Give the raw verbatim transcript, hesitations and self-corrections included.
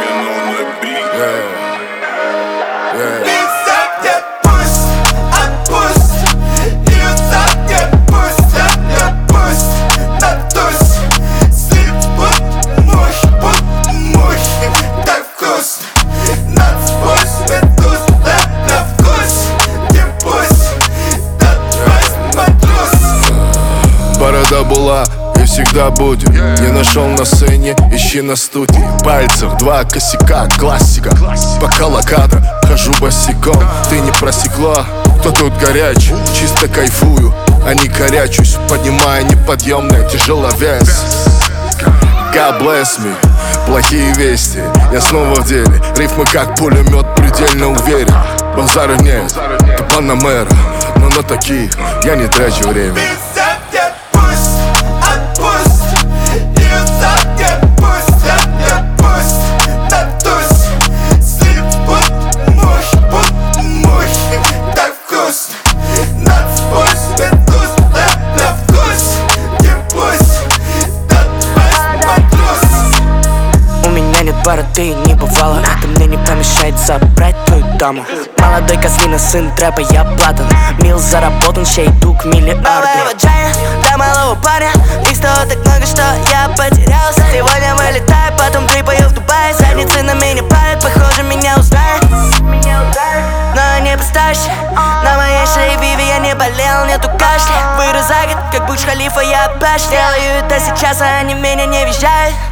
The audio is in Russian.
Борода была и всегда будет. Не нашел на сцене, ищи на студии. Пальцев два косяка, классика. По колокадра хожу босиком. Ты не просекла, кто тут горячий? Чисто кайфую, а не корячусь. Поднимая неподъемный тяжеловес. God bless me, плохие вести. Я снова в деле, рифмы как пулемет, предельно уверен. Базара нет, ты панамера, но на таких я не трачу время. Бороды не бывало, это мне не помешает забрать твою даму. Молодой козлина, сын трэпа, я платан. Мил заработан, ща иду к миллиарду. Новая ваджая, для малого парня. Их стало так много, что я потерялся. Сегодня вылетаю, потом трипаю в Дубае. Задницы на меня палят, похоже, меня узнают. Но не поставишь на моей шее Виви, я не болел, нету кашля. Вырос за год, как Бурдж Халифа, я баш. Делаю это сейчас, а они меня не въезжают.